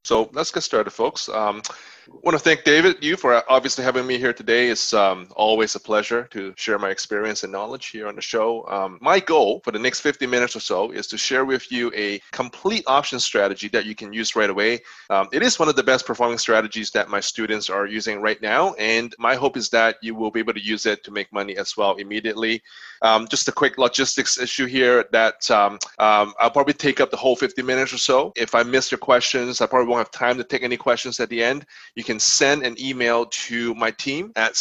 So let's get started, folks. I want to thank David, you for obviously having me here today. It's always a pleasure to share my experience and knowledge here on the show. My goal for the next 50 minutes or so is to share with you a complete option strategy that you can use right away. It is one of the best performing strategies that my students are using right now, and my hope is that you will be able to use it to make money as well immediately. Just a quick logistics issue here that I'll probably take up the whole 50 minutes or so. If I miss your questions, I probably won't have time to take any questions at the end. You can send an email to my team at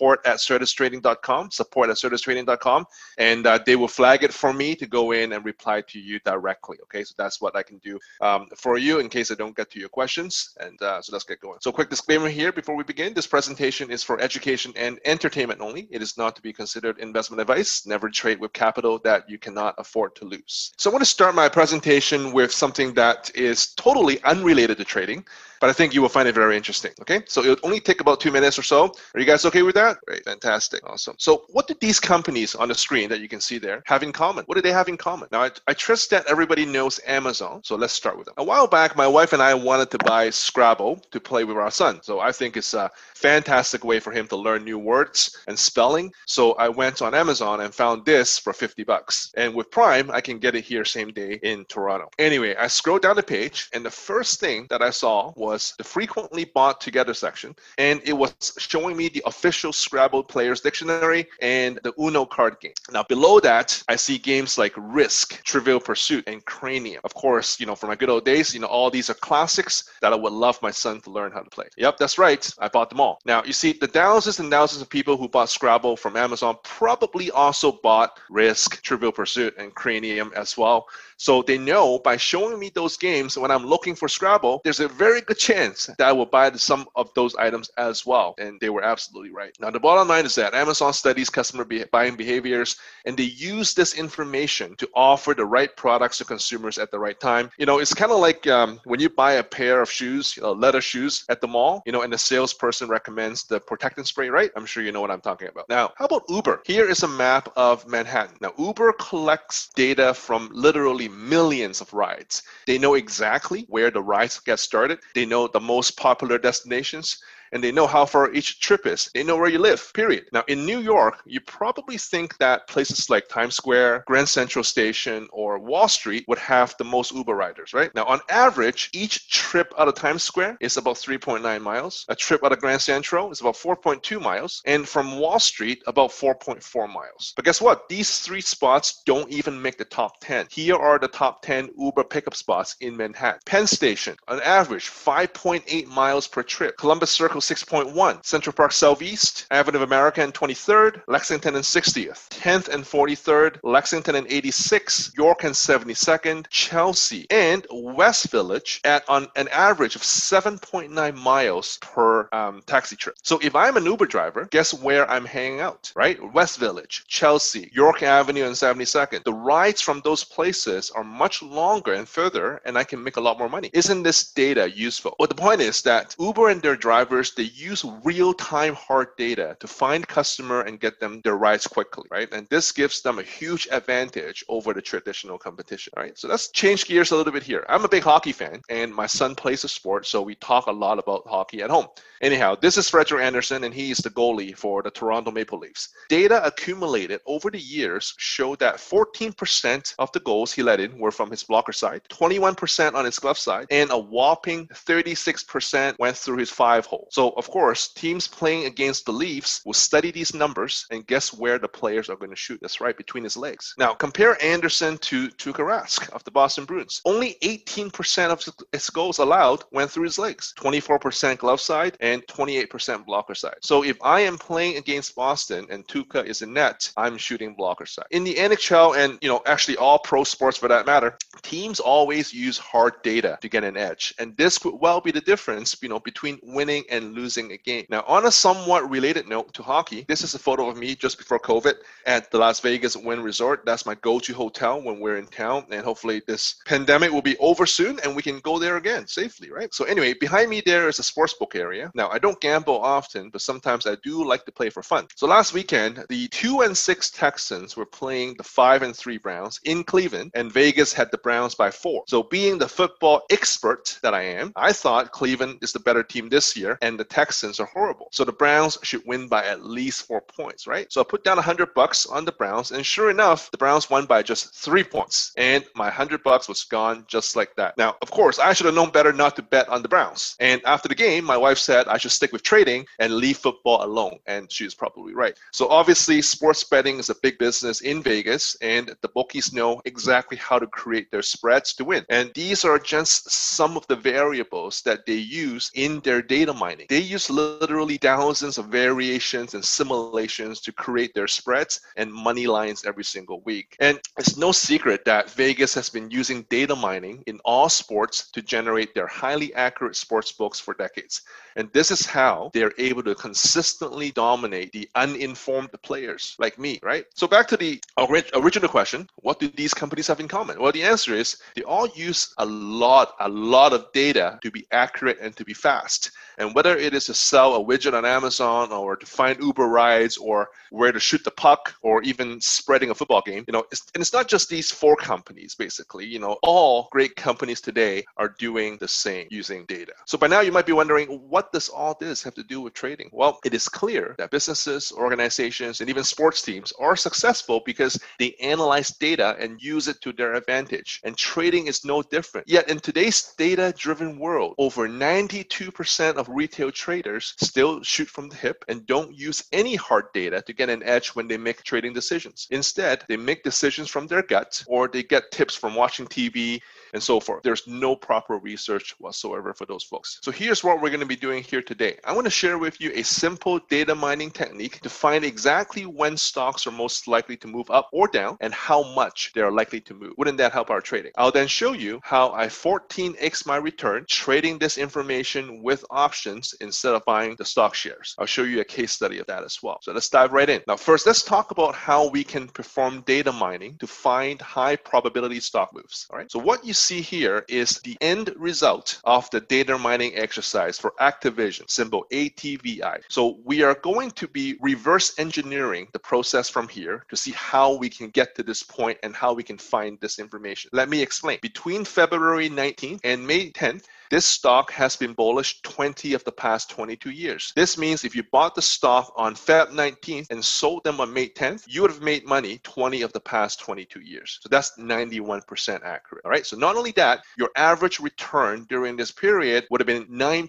support@certustrading.com, and they will flag it for me to go in and reply to you directly. Okay, so that's what I can do for you in case I don't get to your questions. And so let's get going. So quick disclaimer here before we begin. This presentation is for education and entertainment only. It is not to be considered investment advice. Never trade with capital that you cannot afford to lose. So I want to start my presentation with something that is totally unrelated to trading, but I think you will find it very interesting, okay? So it'll only take about 2 minutes or so. Are you guys okay with that? Great, fantastic, awesome. So what do these companies on the screen that you can see there have in common? What do they have in common? Now, I trust that everybody knows Amazon, so let's start with them. A while back, my wife and I wanted to buy Scrabble to play with our son. So I think it's a fantastic way for him to learn new words and spelling. So I went on Amazon and found this for 50 bucks. And with Prime, I can get it here same day in Toronto. Anyway, I scrolled down the page, and the first thing that I saw was the frequently bought together section, and it was showing me the official Scrabble players dictionary and the Uno card game. Now below that, I see games like Risk, Trivial Pursuit, and Cranium. Of course, from my good old days, all these are classics that I would love my son to learn how to play. Yep, that's right, I bought them all. Now you see, the thousands and thousands of people who bought Scrabble from Amazon probably also bought Risk, Trivial Pursuit, and Cranium as well. So they know by showing me those games when I'm looking for Scrabble, there's a very good chance that I will buy some of those items as well. And they were absolutely right. Now, the bottom line is that Amazon studies customer buying behaviors, and they use this information to offer the right products to consumers at the right time. It's kind of like when you buy a pair of shoes, leather shoes at the mall, and the salesperson recommends the protectant spray, right? I'm sure you know what I'm talking about. Now, how about Uber? Here is a map of Manhattan. Now, Uber collects data from literally millions of rides. They know exactly where the rides get started. They know the most popular destinations, and they know how far each trip is. They know where you live, period. Now, in New York, you probably think that places like Times Square, Grand Central Station, or Wall Street would have the most Uber riders, right? Now, on average, each trip out of Times Square is about 3.9 miles. A trip out of Grand Central is about 4.2 miles. And from Wall Street, about 4.4 miles. But guess what? These three spots don't even make the top 10. Here are the top 10 Uber pickup spots in Manhattan. Penn Station, on average, 5.8 miles per trip. Columbus Circle, 6.1. Central Park Southeast, Avenue of America and 23rd, Lexington and 60th, 10th and 43rd, Lexington and 86th, York and 72nd, Chelsea, and West Village at on an average of 7.9 miles per taxi trip. So if I'm an Uber driver, guess where I'm hanging out, right? West Village, Chelsea, York Avenue and 72nd. The rides from those places are much longer and further, and I can make a lot more money. Isn't this data useful? Well, the point is that Uber and their drivers, they use real-time hard data to find customer and get them their rides quickly, right? And this gives them a huge advantage over the traditional competition, right? So let's change gears a little bit here. I'm a big hockey fan, and my son plays a sport, so we talk a lot about hockey at home. Anyhow, this is Frederik Andersen, and he is the goalie for the Toronto Maple Leafs. Data accumulated over the years show that 14% of the goals he let in were from his blocker side, 21% on his glove side, and a whopping 36% went through his 5-hole. So, of course, teams playing against the Leafs will study these numbers and guess where the players are going to shoot. That's right, between his legs. Now, compare Andersen to Tuukka Rask of the Boston Bruins. Only 18% of his goals allowed went through his legs, 24% glove side, and 28% blocker side. So if I am playing against Boston and Tuukka is in net, I'm shooting blocker side. In the NHL and actually all pro sports for that matter, teams always use hard data to get an edge. And this could well be the difference between winning and even losing a game. Now, on a somewhat related note to hockey, this is a photo of me just before COVID at the Las Vegas Wynn Resort. That's my go-to hotel when we're in town, and hopefully this pandemic will be over soon and we can go there again safely, right? So anyway, behind me there is a sportsbook area. Now, I don't gamble often, but sometimes I do like to play for fun. So last weekend, the 2-6 Texans were playing the 5-3 Browns in Cleveland, and Vegas had the Browns by 4. So being the football expert that I am, I thought Cleveland is the better team this year and the Texans are horrible. So the Browns should win by at least 4 points, right? So I put down $100 on the Browns, and sure enough, the Browns won by just 3 points, and my $100 was gone just like that. Now, of course, I should have known better not to bet on the Browns. And after the game, my wife said I should stick with trading and leave football alone, and she's probably right. So obviously, sports betting is a big business in Vegas, and the bookies know exactly how to create their spreads to win. And these are just some of the variables that they use in their data mining. They use literally thousands of variations and simulations to create their spreads and money lines every single week. And it's no secret that Vegas has been using data mining in all sports to generate their highly accurate sports books for decades. And this is how they're able to consistently dominate the uninformed players like me, right? So back to the original question, what do these companies have in common? Well, the answer is they all use a lot of data to be accurate and to be fast. And whether it is to sell a widget on Amazon or to find Uber rides or where to shoot the puck or even spreading a football game, it's not just these 4 companies, basically, all great companies today are doing the same using data. So by now you might be wondering, what does all this have to do with trading? Well, it is clear that businesses, organizations, and even sports teams are successful because they analyze data and use it to their advantage. And trading is no different. Yet in today's data-driven world, over 92% of retail traders still shoot from the hip and don't use any hard data to get an edge when they make trading decisions. Instead, they make decisions from their gut, or they get tips from watching TV and so forth. There's no proper research whatsoever for those folks. So here's what we're going to be doing here today. I want to share with you a simple data mining technique to find exactly when stocks are most likely to move up or down and how much they are likely to move. Wouldn't that help our trading? I'll then show you how I 14x my return trading this information with options instead of buying the stock shares. I'll show you a case study of that as well. So let's dive right in. Now, first, let's talk about how we can perform data mining to find high probability stock moves. All right. So what you see here is the end result of the data mining exercise for Activision, symbol ATVI. So we are going to be reverse engineering the process from here to see how we can get to this point and how we can find this information. Let me explain. Between February 19th and May 10th, this stock has been bullish 20 of the past 22 years. This means if you bought the stock on Feb 19th and sold them on May 10th, you would have made money 20 of the past 22 years. So that's 91% accurate. All right. So not only that, your average return during this period would have been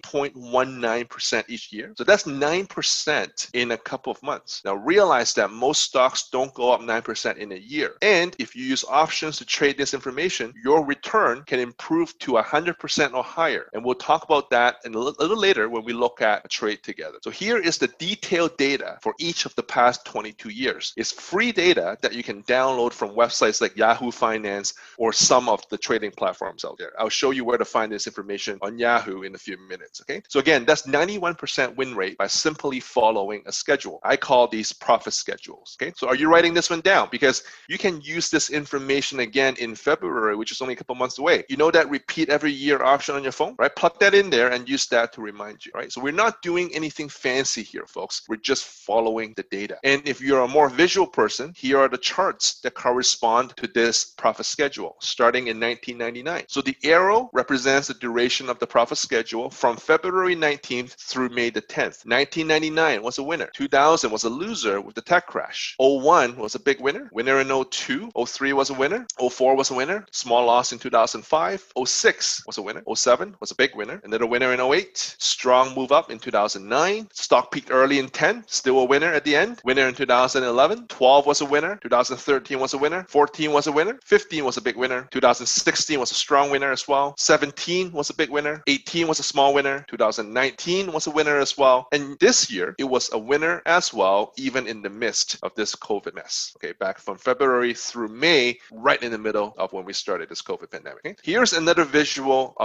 9.19% each year. So that's 9% in a couple of months. Now realize that most stocks don't go up 9% in a year. And if you use options to trade this information, your return can improve to 100% or higher. And we'll talk about that in a little later when we look at a trade together. So here is the detailed data for each of the past 22 years. It's free data that you can download from websites like Yahoo Finance or some of the trading platforms out there. I'll show you where to find this information on Yahoo in a few minutes, okay? So again, that's 91% win rate by simply following a schedule. I call these profit schedules, okay? So are you writing this one down? Because you can use this information again in February, which is only a couple months away. You know that repeat every year option on your phone, right? Plug that in there and use that to remind you, right? So we're not doing anything fancy here, folks. We're just following the data. And if you're a more visual person, here are the charts that correspond to this profit schedule starting in 1999. So the arrow represents the duration of the profit schedule from February 19th through May the 10th. 1999 was a winner. 2000 was a loser with the tech crash. 01 was a big winner. Winner in 02. 03 was a winner. 04 was a winner. Small loss in 2005. 06 was a winner. 07 was a big winner. Another winner in 08. Strong move up in 2009. Stock peaked early in 10. Still a winner at the end. Winner in 2011. 12 was a winner. 2013 was a winner. 14 was a winner. 15 was a big winner. 2016 was a strong winner as well. 17 was a big winner. 18 was a small winner. 2019 was a winner as well. And this year, it was a winner as well, even in the midst of this COVID mess. Okay, back from February through May, right in the middle of when we started this COVID pandemic. Okay? Here's another visual of the data.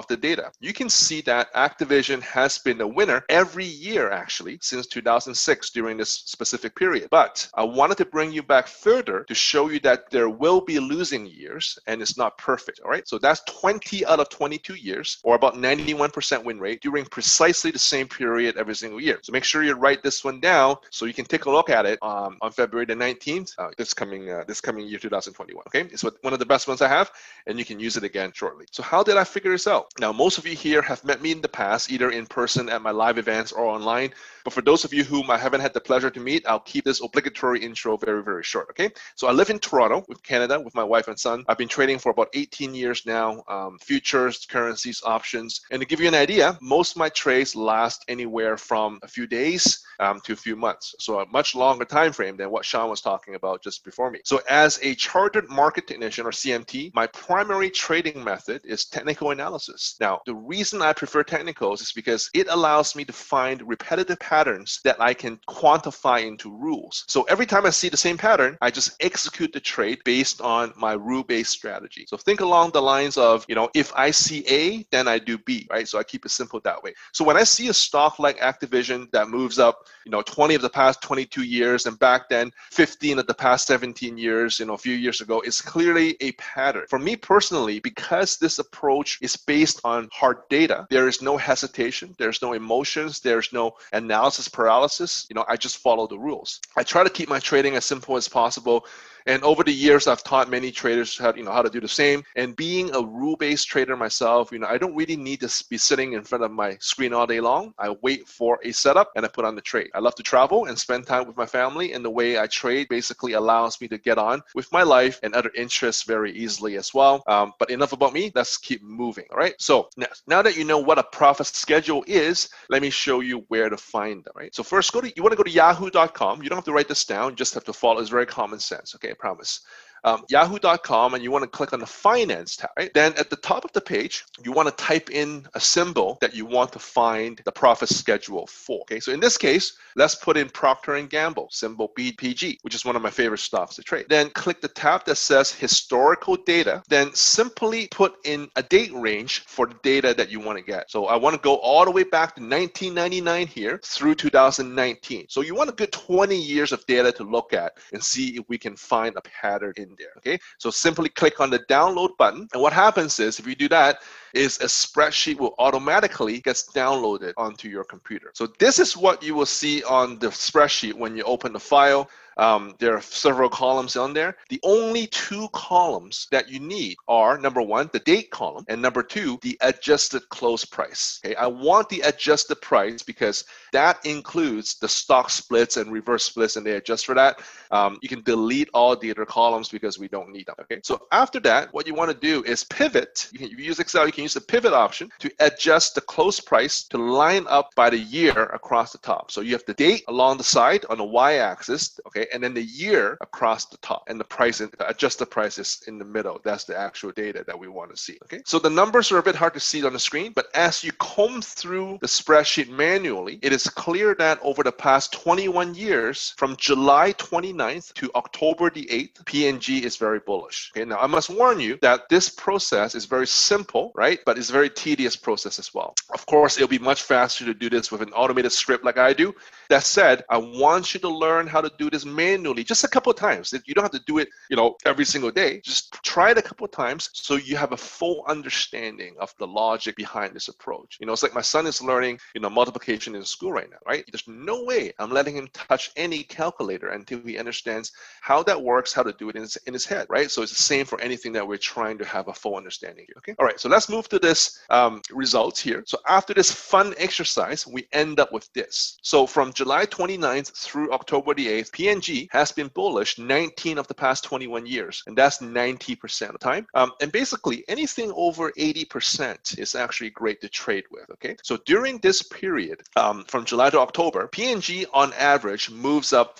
data, you can see that Activision has been a winner every year actually since 2006 during this specific period. But I wanted to bring you back further to show you that there will be losing years and it's not perfect. All right, so that's 20 out of 22 years, or about 91% win rate during precisely the same period every single year. So make sure you write this one down so you can take a look at it on February the 19th, this coming year 2021. Okay, it's one of the best ones I have, and you can use it again shortly. So how did I figure this out? Now, most of you here have met me in the past, either in person at my live events or online. But for those of you whom I haven't had the pleasure to meet, I'll keep this obligatory intro very, very short. Okay, so I live in Toronto, with Canada, with my wife and son. I've been trading for about 18 years now, futures, currencies, options. And to give you an idea, most of my trades last anywhere from a few days to a few months. So a much longer time frame than what Sean was talking about just before me. So as a chartered market technician, or CMT, my primary trading method is technical analysis. Now, the reason I prefer technicals is because it allows me to find repetitive patterns that I can quantify into rules. So every time I see the same pattern, I just execute the trade based on my rule-based strategy. So think along the lines of, if I see A, then I do B, right? So I keep it simple that way. So when I see a stock like Activision that moves up, 20 of the past 22 years, and back then 15 of the past 17 years, a few years ago, it's clearly a pattern. For me personally, because this approach is based on hard data, there is no hesitation, there's no emotions, there's no analysis paralysis. I just follow the rules. I try to keep my trading as simple as possible. And over the years, I've taught many traders how to do the same. And being a rule-based trader myself, I don't really need to be sitting in front of my screen all day long. I wait for a setup and I put on the trade. I love to travel and spend time with my family, and the way I trade basically allows me to get on with my life and other interests very easily as well. But enough about me. Let's keep moving. All right. So now that you know what a profit schedule is, let me show you where to find them. Right. So first, you want to go to yahoo.com. You don't have to write this down. You just have to follow. It's very common sense. Okay. I promise. Yahoo.com, and you want to click on the finance tab, right? Then at the top of the page, you want to type in a symbol that you want to find the profit schedule for. Okay, so in this case, let's put in Procter & Gamble, symbol BPG, which is one of my favorite stocks to trade. Then click the tab that says historical data, then simply put in a date range for the data that you want to get. So I want to go all the way back to 1999 here through 2019. So you want a good 20 years of data to look at and see if we can find a pattern in there. Okay, so simply click on the download button, and what happens is, if you do that, is a spreadsheet will automatically gets downloaded onto your computer. So this is what you will see on the spreadsheet when you open the file. There are several columns on there. The only two columns that you need are, number one, the date column, and number two, the adjusted close price. Okay, I want the adjusted price because that includes the stock splits and reverse splits, and they adjust for that. You can delete all the other columns because we don't need them. Okay, so after that, what you want to do is pivot. If you use Excel, you can use the pivot option to adjust the close price to line up by the year across the top. So you have the date along the side on the y-axis, okay, and then the year across the top, and the price, the adjusted price is in the middle. That's the actual data that we want to see. Okay, so the numbers are a bit hard to see on the screen, but as you comb through the spreadsheet manually, it is clear that over the past 21 years, from July 29th to October the 8th, P&G is very bullish. Okay, now I must warn you that this process is very simple, right? But it's a very tedious process as well. Of course, it'll be much faster to do this with an automated script like I do. That said, I want you to learn how to do this manually just a couple of times. You don't have to do it, every single day. Just try it a couple of times so you have a full understanding of the logic behind this approach. It's like my son is learning, multiplication in school right now, right? There's no way I'm letting him touch any calculator until he understands how that works, how to do it in his head, right? So it's the same for anything that we're trying to have a full understanding here, okay? All right, so let's move to this results here. So after this fun exercise, we end up with this. So from July 29th through October the 8th, P&G has been bullish 19 of the past 21 years, and that's 90% of the time. And basically, anything over 80% is actually great to trade with, okay? So during this period, from July to October, P&G on average moves up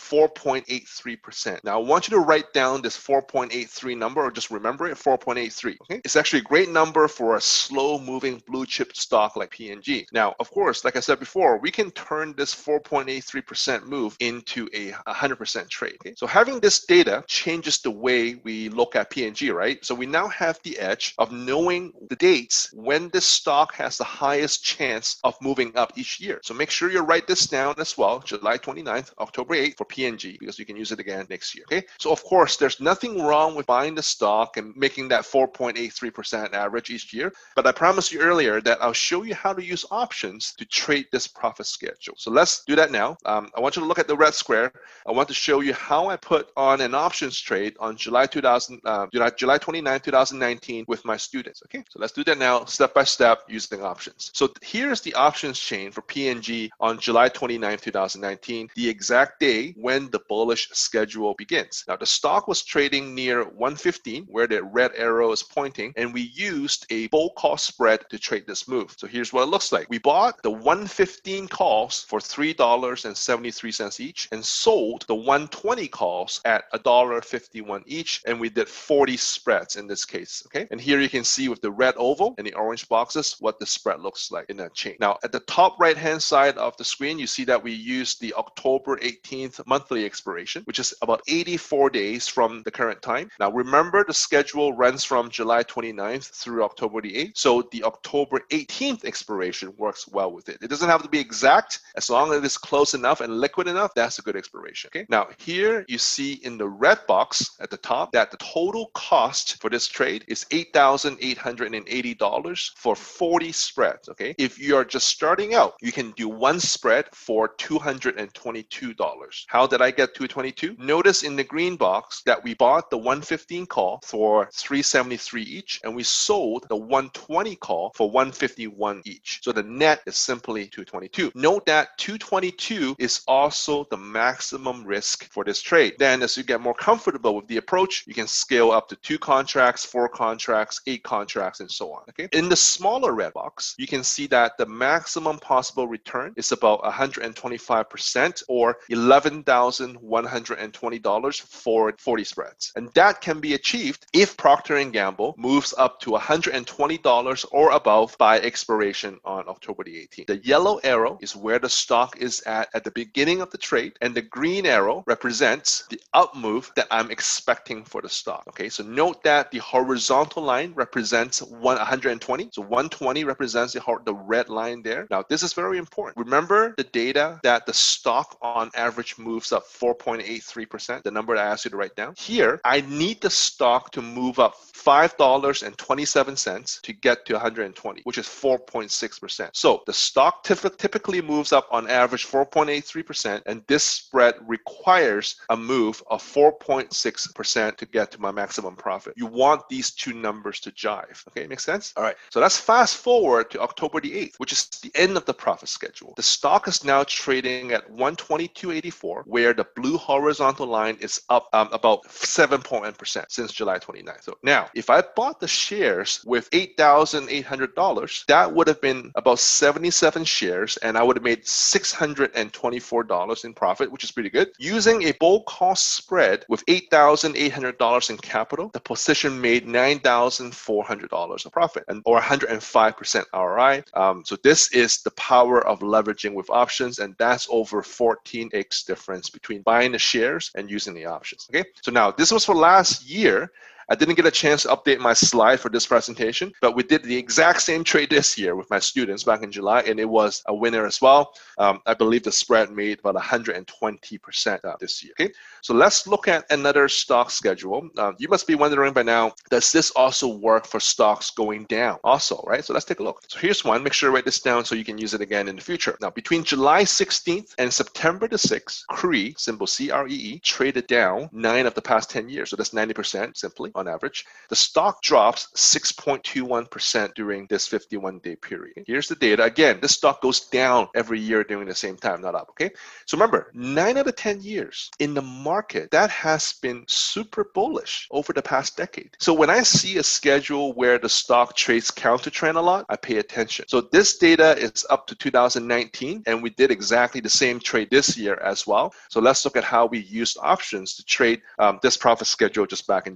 4.83%. Now, I want you to write down this 4.83 number, or just remember it, 4.83, okay? It's actually a great number for a slow moving blue chip stock like P&G. Now, of course, like I said before, we can turn this 4.83% move into a 100% trade. Okay? So having this data changes the way we look at P&G, right? So we now have the edge of knowing the dates when this stock has the highest chance of moving up each year. So make sure you write this down as well, July 29th, October 8th for P&G, because you can use it again next year. Okay. So of course, there's nothing wrong with buying the stock and making that 4.83% average each year. But I promised you earlier that I'll show you how to use options to trade this profit schedule. So let's do that now. I want you to look at the red square. I want to show you how I put on an options trade on July 29, 2019 with my students. Okay. So let's do that now, step by step, using options. So here's the options chain for P&G on July 29, 2019, the exact day when the bullish schedule begins. Now, the stock was trading near 115, where the red arrow is pointing, and we used a bull call spread to trade this move. So here's what it looks like. We bought the 115 calls for $3.73 each and sold the 120 calls at $1.51 each, and we did 40 spreads in this case. Okay, and here you can see with the red oval and the orange boxes what the spread looks like in that chain. Now, at the top right hand side of the screen, you see that we used the October 18th monthly expiration, which is about 84 days from the current time. Now, remember the schedule runs from July 29th through October the 8th. So the October 18th expiration works well with it. It doesn't have to be exact. As long as it is close enough and liquid enough, that's a good expiration. Okay. Now, here you see in the red box at the top that the total cost for this trade is $8,880 for 40 spreads. Okay. If you are just starting out, you can do one spread for $222. How did I get $222? Notice in the green box that we bought the 115 call for $373 each, and we sold the 120 call for $151 each. So the net is simply $222. Note that $222 is also the maximum risk for this trade. Then as you get more comfortable with the approach, you can scale up to 2 contracts, 4 contracts, 8 contracts, and so on. Okay. In the smaller red box, you can see that the maximum possible return is about 125% or $11,120 for 40 spreads. And that can be achieved if Procter & Gamble moves up to $120 or above by expiration on October the 18th. The yellow arrow is where the stock is at the beginning of the trade, and the green arrow represents the up move that I'm expecting for the stock. Okay, so note that the horizontal line represents 120. So 120 represents the red line there. Now, this is very important. Remember the data that the stock on average moves up 4.83%, the number that I asked you to write down. Here, I need the stock to move up $5.27 to get to 120, which is 4.6%. So the stock typically moves up on average 4.83%, and this spread requires a move of 4.6% to get to my maximum profit. You want these two numbers to jive. Okay, makes sense? All right, so let's fast forward to October the 8th, which is the end of the profit schedule. The stock is now trading at 122.84, where the blue horizontal line is up about 7% since July 29th. So now, if I bought the shares with $8,800, that would have been about 77 shares, and I would have made $624 in profit, which is pretty good. Using a bull call spread with $8,800 in capital, the position made $9,400 of profit, or 105% ROI. So this is the power of leveraging with options, and that's over 14x difference between buying the shares and using the options. Okay, so now this was for last year. I didn't get a chance to update my slide for this presentation, but we did the exact same trade this year with my students back in July, and it was a winner as well. I believe the spread made about 120% this year. Okay, so let's look at another stock schedule. You must be wondering by now, does this also work for stocks going down also, right? So let's take a look. So here's one. Make sure to write this down so you can use it again in the future. Now, between July 16th and September the 6th, CREE, symbol CREE, traded down 9 of the past 10 years. So that's 90% simply on average. The stock drops 6.21% during this 51-day period. Here's the data. Again, this stock goes down every year during the same time, not up, okay? So remember, 9 out of 10 years in the market, that has been super bullish over the past decade. So when I see a schedule where the stock trades counter trend a lot, I pay attention. So this data is up to 2019, and we did exactly the same trade this year as well. So let's look at how we used options to trade this profit schedule just back in July.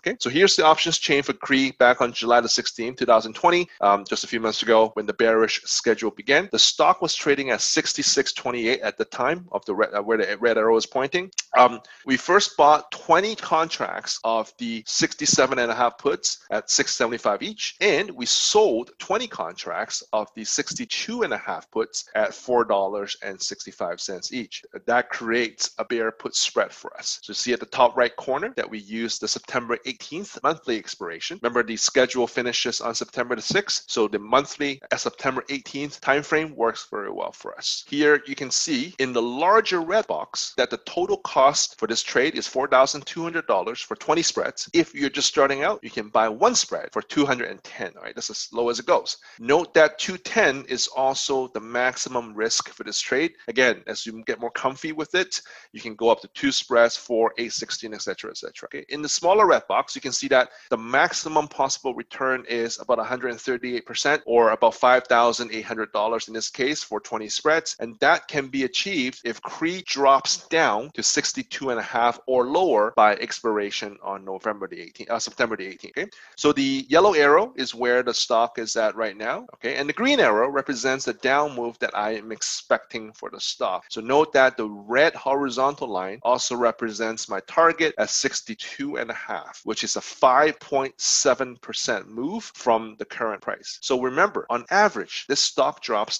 Okay, so here's the options chain for CRE back on July the 16th, 2020, just a few months ago when the bearish schedule began. The stock was trading at 66.28 at the time of the where the red arrow is pointing. We first bought 20 contracts of the 67.5 puts at $6.75 each, and we sold 20 contracts of the 62.5 puts at $4.65 each. That creates a bear put spread for us. So see at the top right corner that we use the September 18th monthly expiration. Remember, the schedule finishes on September the 6th, so the monthly September 18th time frame works very well for us. Here you can see in the larger red box that the total cost for this trade is $4,200 for 20 spreads. If you're just starting out, you can buy one spread for $210. All right, that's as low as it goes. Note that $210 is also the maximum risk for this trade. Again, as you get more comfy with it, you can go up to 2 spreads for $816, etc., etc. Okay. In the smaller red box, you can see that the maximum possible return is about 138%, or about $5,800 in this case for 20 spreads, and that can be achieved if CRE drops down to 62.5 or lower by expiration on September the 18th. Okay, so the yellow arrow is where the stock is at right now. Okay, and the green arrow represents the down move that I am expecting for the stock. So note that the red horizontal line also represents my target at 62.5, which is a 5.7% move from the current price. So remember, on average, this stock drops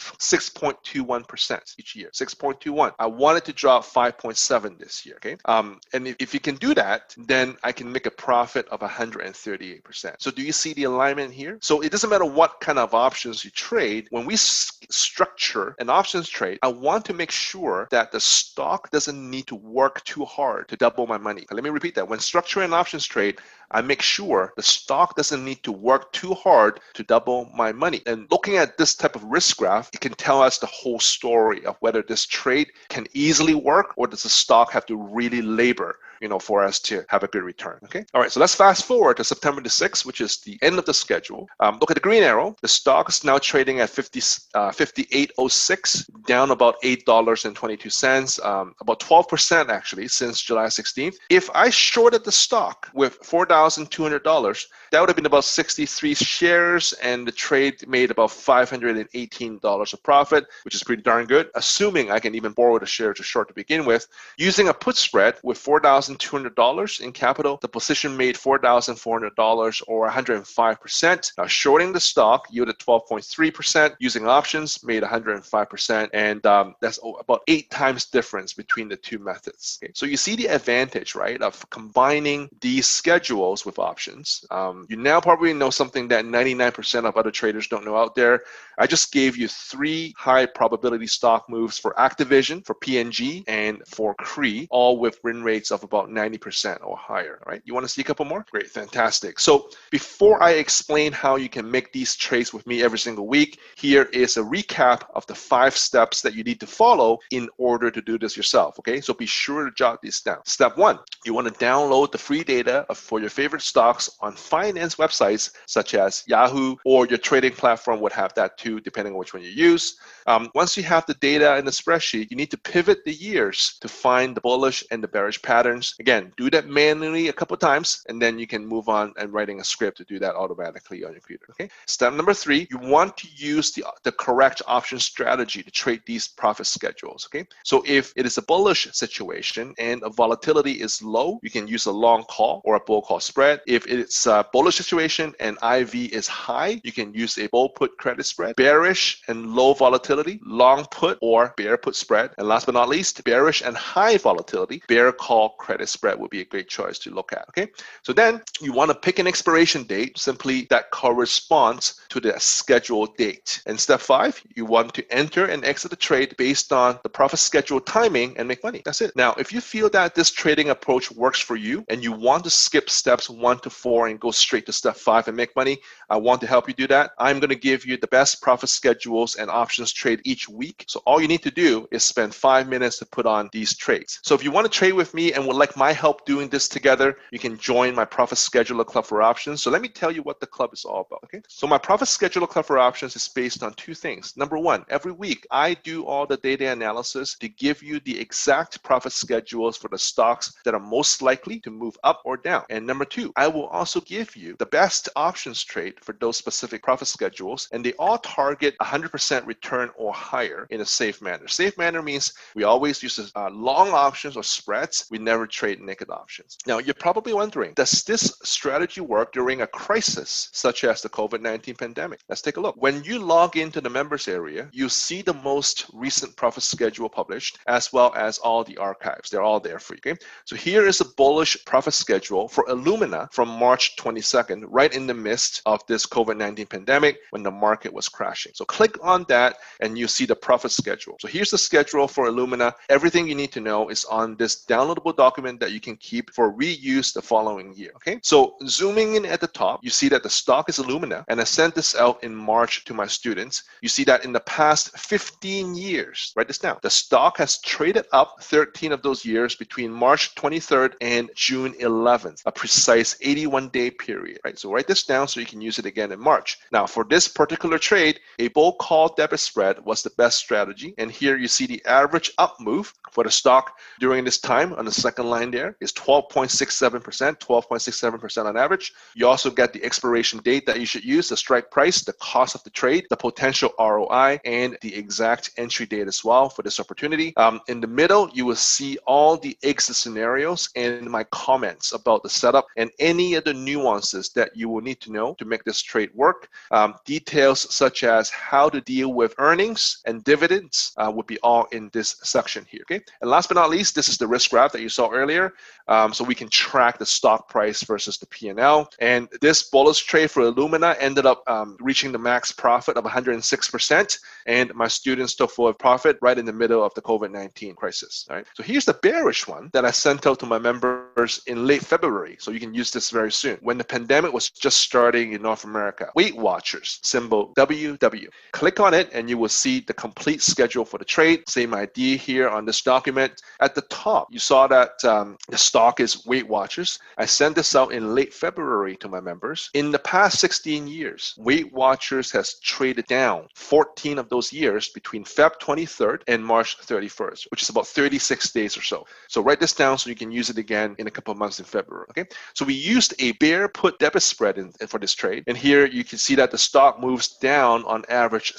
6.21% each year. 6.21. I want it to drop 5.7 this year. Okay, and if you can do that, then I can make a profit of 138%. So do you see the alignment here? So it doesn't matter what kind of options you trade. When we structure an options trade, I want to make sure that the stock doesn't need to work too hard to double my money. Let me repeat that. When structuring an options trade, I make sure the stock doesn't need to work too hard to double my money. And looking at this type of risk graph, it can tell us the whole story of whether this trade can easily work or does the stock have to really labor, for us to have a good return. Okay. All right. So let's fast forward to September the 6th, which is the end of the schedule. Look at the green arrow. The stock is now trading at 58.06, down about $8.22, about 12% actually since July 16th. If I shorted the stock with $4,200, that would have been about 63 shares, and the trade made about $518 of profit, which is pretty darn good, assuming I can even borrow the shares to short to begin with. Using a put spread with $4,200 in capital, the position made $4,400 or 105%. Now, shorting the stock yielded 12.3%. Using options made 105%, and that's about 8 times difference between the two methods. Okay? So you see the advantage, right, of combining these schedules with options. You now probably know something that 99% of other traders don't know out there. I just gave you 3 high probability stock moves for Activision, for P&G, and for CRE, all with win rates of about 90% or higher. Right? You want to see a couple more? Great, fantastic. So before I explain how you can make these trades with me every single week, here is a recap of the 5 steps that you need to follow in order to do this yourself. Okay, so be sure to jot these down. Step 1, you want to download the free data for your favorite stocks on finance websites such as Yahoo, or your trading platform would have that too, depending on which one you use. Once you have the data in the spreadsheet, you need to pivot the years to find the bullish and the bearish patterns. Again, do that manually a couple times, and then you can move on and writing a script to do that automatically on your computer. Okay. Step number 3, you want to use the correct option strategy to trade these profit schedules. Okay. So if it is a bullish situation and a volatility is low, you can use a long call or a bull call spread. If it's a bullish situation and IV is high, you can use a bull put credit spread. Bearish and low volatility, long put or bear put spread. And last but not least, bearish and high volatility, bear call credit spread would be a great choice to look at. Okay. So then you want to pick an expiration date simply that corresponds to the scheduled date. And step 5, you want to enter and exit the trade based on the profit schedule timing and make money. That's it. Now, if you feel that this trading approach works for you and you want to skip steps 1 to 4 and go straight to step 5 and make money, I want to help you do that. I'm going to give you the best profit schedules and options trade each week. So all you need to do is spend 5 minutes to put on these trades. So if you want to trade with me and would like my help doing this together, you can join my Profit Scheduler Club for Options. So let me tell you what the club is all about, okay? So my Profit Scheduler Club for Options is based on two things. Number one, every week I do all the data analysis to give you the exact profit schedules for the stocks that are most likely to move up or down. And number two, I will also give you the best options trade for those specific profit schedules, and they all target 100% return or higher in a safe manner. Safe manner means we always use long options or spreads. We never trade naked options. Now, you're probably wondering, does this strategy work during a crisis such as the COVID-19 pandemic? Let's take a look. When you log into the members area, you see the most recent profit schedule published, as well as all the archives. They're all there for you. Okay? So here is a bullish profit schedule for Illumina from March 22nd, right in the midst of this COVID-19 pandemic when the market was crashing. So click on that and you see the profit schedule. So here's the schedule for Illumina. Everything you need to know is on this downloadable document that you can keep for reuse the following year. Okay, so zooming in at the top, you see that the stock is Illumina, and I sent this out in March to my students. You see that in the past 15 years, write this down, the stock has traded up 13 of those years between March 23rd and June 11th, a precise 81-day period, right? So write this down so you can use it again in March. Now, for this particular trade, a bull call debit spread was the best strategy. And here you see the average up move for the stock during this time on the second line there is 12.67% on average. You also get the expiration date that you should use, the strike price, the cost of the trade, the potential ROI, and the exact entry date as well for this opportunity. In the middle, you will see all the exit scenarios and my comments about the setup and any of the nuances that you will need to know to make this trade work. Details such as how to deal with earnings and dividends would be all in this section here. Okay, and last but not least, this is the risk graph that you saw earlier, so we can track the stock price versus the P&L. And this bullish trade for Illumina ended up reaching the max profit of 106%, and my students took full profit right in the middle of the COVID-19 crisis. All right, so here's the bearish one that I sent out to my members in late February, so you can use this very soon when the pandemic was just starting in North America. Weight Watchers, symbol WW. Click on it and you will see the complete schedule for the trade. Same idea here on this document. At the top, you saw that the stock is Weight Watchers. I sent this out in late February to my members. In the past 16 years, Weight Watchers has traded down 14 of those years between Feb 23rd and March 31st, which is about 36 days or so. So write this down so you can use it again in a couple of months in February. Okay, so we used a bear put debit spread for this trade, and here you can see that the stock moves down on average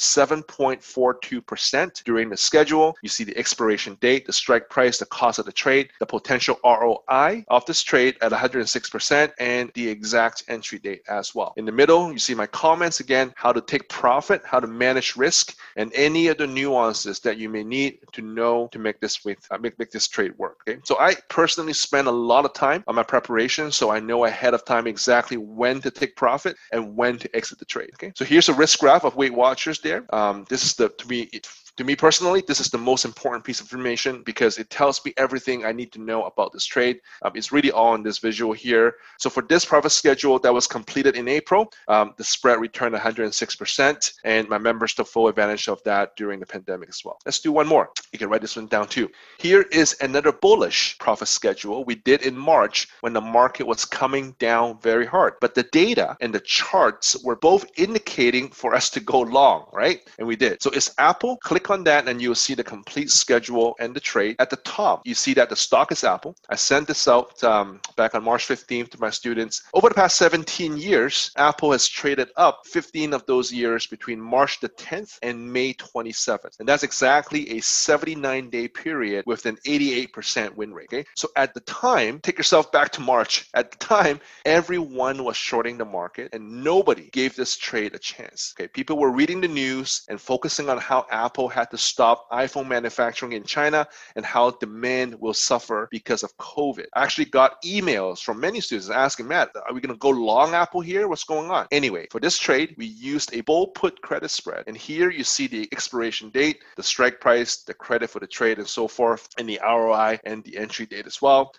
7.42% during the schedule. You see the expiration date, the strike price, the cost of the trade, the potential ROI of this trade at 106%, and the exact entry date as well. In the middle, you see my comments again, how to take profit, how to manage risk, and any other nuances that you may need to know to make this make this trade work. Okay, so I personally spend a lot of time on my preparation, so I know ahead of time exactly when to take profit and when to exit the trade. Okay, so here's a risk graph of Weight Watchers there. This is to me personally, this is the most important piece of information because it tells me everything I need to know about this trade. It's really all in this visual here. So for this profit schedule that was completed in April, the spread returned 106%, and my members took full advantage of that during the pandemic as well. Let's do one more. You can write this one down too. Here is another bullish profit schedule we did in March when the market was coming down very hard. But the data and the charts were both indicating for us to go long, right? And we did. So it's Apple. Click on that and you'll see the complete schedule and the trade. At the top, you see that the stock is Apple. I sent this out back on March 15th to my students. Over the past 17 years, Apple has traded up 15 of those years between March the 10th and May 27th. And that's exactly a 79-day period with an 88% win rate. Okay, so at the time, take yourself back to March. At the time, everyone was shorting the market and nobody gave this trade a chance. Okay, people were reading the news and focusing on how Apple had to stop iPhone manufacturing in China and how demand will suffer because of COVID. I actually got emails from many students asking, Matt, are we going to go long Apple here? What's going on? Anyway, for this trade, we used a bull put credit spread. And here you see the expiration date, the strike price, the credit for the trade, and so forth, and the ROI and the entry date as well.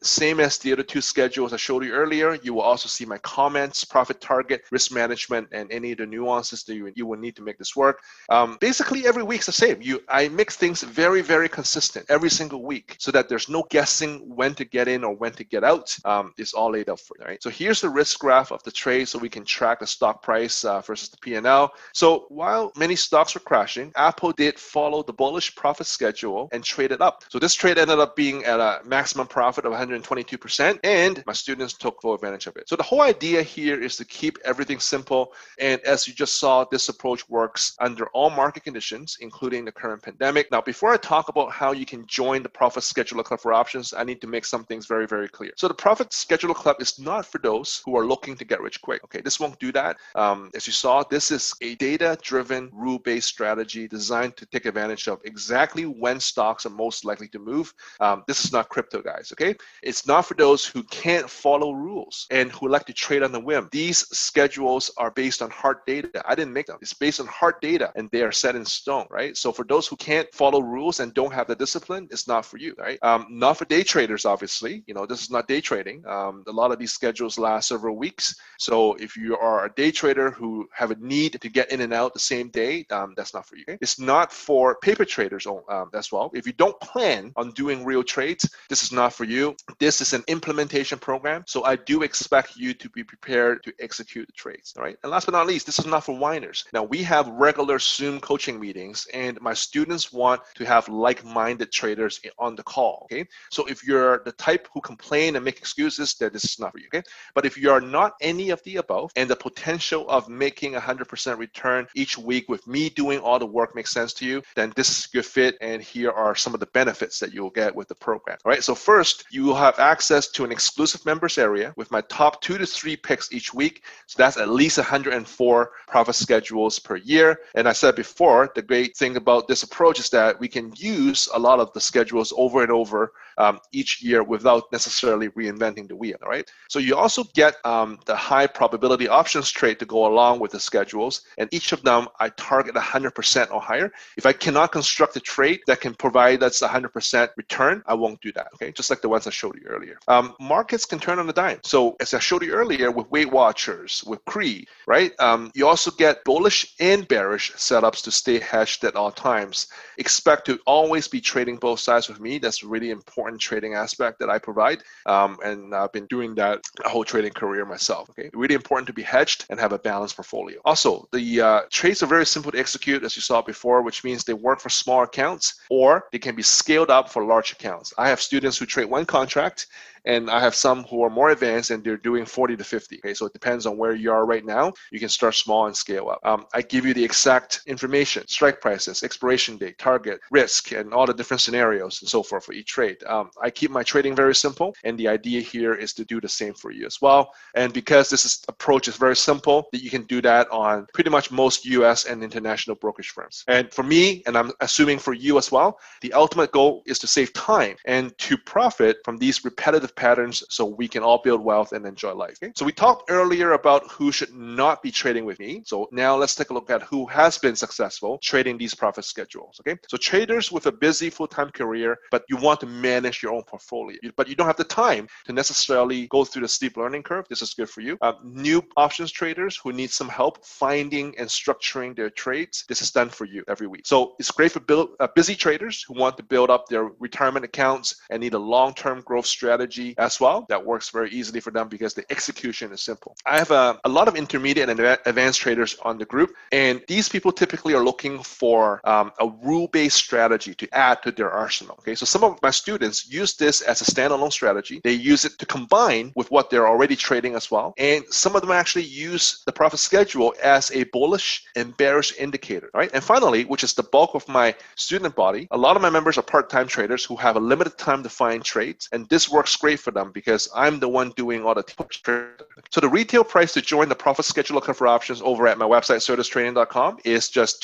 same as the other two schedules I showed you earlier. You will also see my comments, profit target, risk management, and any of the nuances that you will need to make this work. Basically, every week's the same. I make things very, very consistent every single week so that there's no guessing when to get in or when to get out. It's all laid out for you, right? So here's the risk graph of the trade so we can track the stock price versus the P&L. So while many stocks were crashing, Apple did follow the bullish profit schedule and traded up. So this trade ended up being at a maximum profit of 122%, and my students took full advantage of it. So the whole idea here is to keep everything simple. And as you just saw, this approach works under all market conditions, including the current pandemic. Now, before I talk about how you can join the Profit Scheduler Club for options, I need to make some things very, very clear. So the Profit Scheduler Club is not for those who are looking to get rich quick. Okay, this won't do that. As you saw, this is a data-driven, rule-based strategy designed to take advantage of exactly when stocks are most likely to move. This is not crypto, guys, okay? It's not for those who can't follow rules and who like to trade on the whim. These schedules are based on hard data. I didn't make them. It's based on hard data, and they are set in stone, right? So for those who can't follow rules and don't have the discipline, it's not for you, right? Not for day traders, obviously. This is not day trading. A lot of these schedules last several weeks. So if you are a day trader who have a need to get in and out the same day, that's not for you. Okay? It's not for paper traders as well. If you don't plan on doing real trades, this is not for you. This is an implementation program. So I do expect you to be prepared to execute the trades. All right. And last but not least, this is not for whiners. Now, we have regular Zoom coaching meetings, and my students want to have like-minded traders on the call. Okay. So if you're the type who complain and make excuses, then this is not for you. Okay. But if you are not any of the above, and the potential of making 100% return each week with me doing all the work makes sense to you, then this is a good fit. And here are some of the benefits that you'll get with the program. All right. So first, you will have access to an exclusive members area with my top 2 to 3 picks each week. So that's at least 104 profit schedules per year. And I said before, the great thing about this approach is that we can use a lot of the schedules over and over each year without necessarily reinventing the wheel. All right. So you also get the high probability options trade to go along with the schedules. And each of them, I target 100% or higher. If I cannot construct a trade that can provide us 100% return, I won't do that. Okay. Just like the ones I showed you earlier. Markets can turn on a dime. So as I showed you earlier with Weight Watchers, with Cree, right? You also get bullish and bearish setups to stay hedged at all times. Expect to always be trading both sides with me. That's a really important trading aspect that I provide. And I've been doing that a whole trading career myself. Okay, really important to be hedged and have a balanced portfolio. Also, the trades are very simple to execute, as you saw before, which means they work for small accounts or they can be scaled up for large accounts. I have students who trade one contract, and I have some who are more advanced and they're doing 40 to 50. Okay, so it depends on where you are right now. You can start small and scale up. I give you the exact information, strike prices, expiration date, target, risk, and all the different scenarios and so forth for each trade. I keep my trading very simple, and the idea here is to do the same for you as well. And because this approach is very simple, that you can do that on pretty much most US and international brokerage firms. And for me, and I'm assuming for you as well, the ultimate goal is to save time and to profit from these repetitive patterns so we can all build wealth and enjoy life. Okay? So we talked earlier about who should not be trading with me. So now let's take a look at who has been successful trading these profit schedules. Okay, so traders with a busy full-time career, but you want to manage your own portfolio, but you don't have the time to necessarily go through the steep learning curve. This is good for you. New options traders who need some help finding and structuring their trades. This is done for you every week. So it's great for busy traders who want to build up their retirement accounts and need a long-term growth strategy as well. That works very easily for them because the execution is simple. I have a lot of intermediate and advanced traders on the group, and these people typically are looking for a rule-based strategy to add to their arsenal. Okay, so some of my students use this as a standalone strategy. They use it to combine with what they're already trading as well, and some of them actually use the profit schedule as a bullish and bearish indicator. Right, and finally, which is the bulk of my student body, a lot of my members are part-time traders who have a limited time to find trades, and this works great for them because I'm the one doing all the trading. So the retail price to join the Profit Scheduler Club for options over at my website, certustrading.com, is just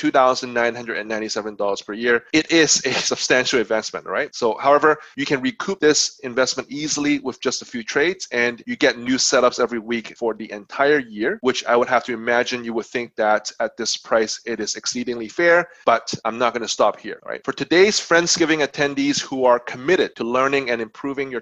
$2,997 per year. It is a substantial investment, right? So, however, you can recoup this investment easily with just a few trades, and you get new setups every week for the entire year, which I would have to imagine you would think that at this price, it is exceedingly fair, but I'm not going to stop here, right? For today's Friendsgiving attendees who are committed to learning and improving your trading, I'm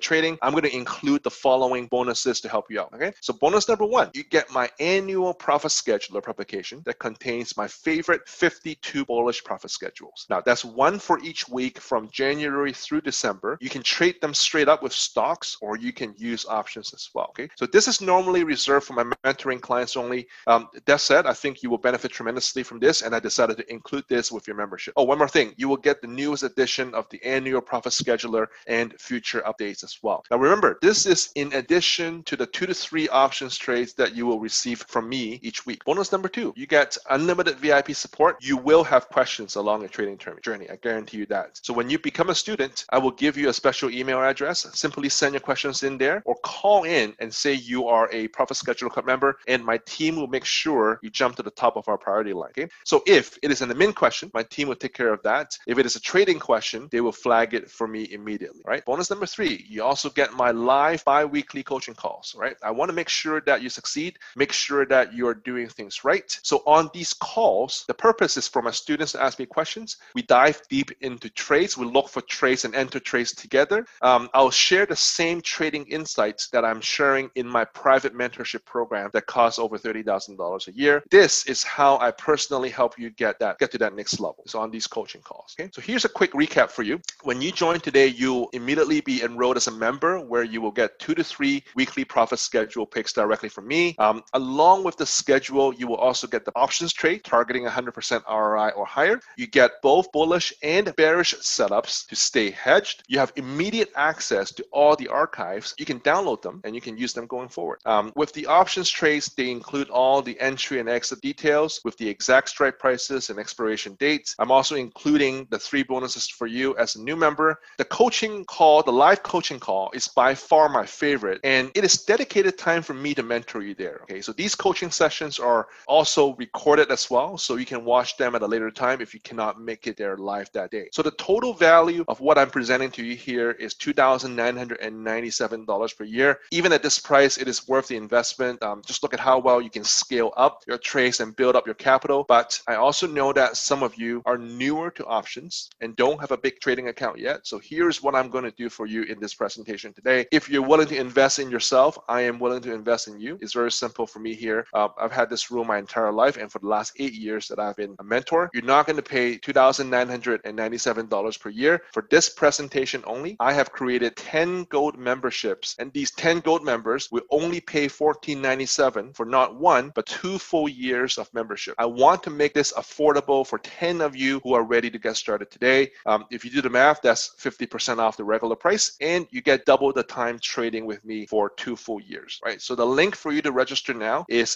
I'm going to include the following bonuses to help you out. Okay, so bonus number one, you get my annual profit scheduler publication that contains my favorite 52 bullish profit schedules. Now, that's one for each week from January through December. You can trade them straight up with stocks, or you can use options as well. Okay, so this is normally reserved for my mentoring clients only. That said, I think you will benefit tremendously from this, and I decided to include this with your membership. Oh, one more thing, you will get the newest edition of the annual profit scheduler and future updates as well. Now remember, this is in addition to the 2 to 3 options trades that you will receive from me each week. Bonus number two, you get unlimited VIP support. You will have questions along a trading journey. I guarantee you that. So when you become a student, I will give you a special email address. Simply send your questions in there or call in and say you are a Profit Scheduler Club member, and my team will make sure you jump to the top of our priority line. Okay? So if it is an admin question, my team will take care of that. If it is a trading question, they will flag it for me immediately. Right? Bonus number three, you also get my live bi-weekly coaching calls. Right? I want to make sure that you succeed, make sure that you're doing things right. So on these calls, the purpose is for my students to ask me questions. We dive deep into trades. We look for trades and enter trades together. I'll share the same trading insights that I'm sharing in my private mentorship program that costs over $30,000 a year. This is how I personally help you get to that next level. So on these coaching calls. Okay. So here's a quick recap for you. When you join today, you'll immediately be enrolled as a member, where you will get 2 to 3 weekly profit schedule picks directly from me. Along with the schedule, you will also get the options trade targeting 100% ROI or higher. You get both bullish and bearish setups to stay hedged. You have immediate access to all the archives. You can download them and you can use them going forward. With the options trades, they include all the entry and exit details with the exact strike prices and expiration dates. I'm also including the 3 bonuses for you as a new member. The coaching call, the live coaching call, is by far my favorite, and it is dedicated time for me to mentor you there. Okay, so these coaching sessions are also recorded as well, so you can watch them at a later time if you cannot make it there live that day. So the total value of what I'm presenting to you here is $2,997 per year. Even at this price, it is worth the investment. Just look at how well you can scale up your trades and build up your capital. But I also know that some of you are newer to options and don't have a big trading account yet. So here's what I'm going to do for you in this presentation today. If you're willing to invest in yourself, I am willing to invest in you. It's very simple for me here. I've had this rule my entire life, and for the last 8 years that I've been a mentor, you're not going to pay $2,997 per year. For this presentation only, I have created 10 gold memberships, and these 10 gold members will only pay $14.97 for not 1, but 2 full years of membership. I want to make this affordable for 10 of you who are ready to get started today. If you do the math, that's 50% off the regular price, and you get double the time trading with me for 2 full years, right? So the link for you to register now is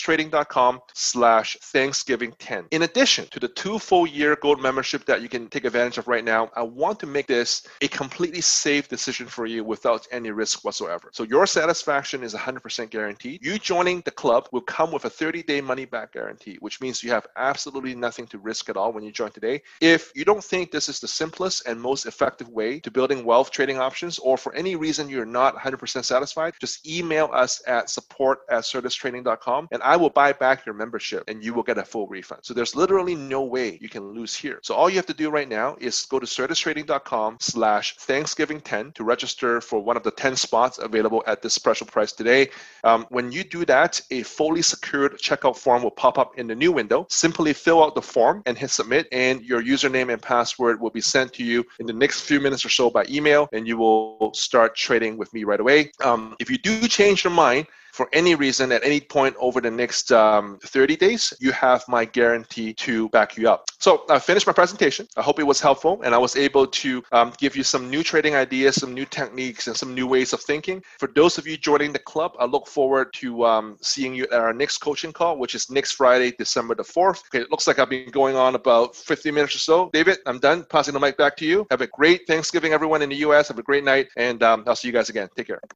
certustrading.com/Thanksgiving10. In addition to the 2 full year gold membership that you can take advantage of right now, I want to make this a completely safe decision for you without any risk whatsoever. So your satisfaction is 100% guaranteed. You joining the club will come with a 30-day money-back guarantee, which means you have absolutely nothing to risk at all when you join today. If you don't think this is the simplest and most effective way to building wealth trading options, or for any reason you're not 100% satisfied, just email us at support@certustrading.com and I will buy back your membership and you will get a full refund. So there's literally no way you can lose here. So all you have to do right now is go to certustrading.com/Thanksgiving10 to register for one of the 10 spots available at this special price today. When you do that, a fully secured checkout form will pop up in the new window. Simply fill out the form and hit submit, and your username and password will be sent to you in the next few minutes or so by email, and you will start trading with me right away. If you do change your mind for any reason at any point over the next 30 days, you have my guarantee to back you up. So I finished my presentation. I hope it was helpful and I was able to give you some new trading ideas, some new techniques, and some new ways of thinking. For those of you joining the club, I look forward to seeing you at our next coaching call, which is next Friday, December the 4th. Okay, it looks like I've been going on about 50 minutes or so. David, I'm done. Passing the mic back to you. Have a great Thanksgiving, everyone in the US. Have a great night, and I'll see you guys again. Take care.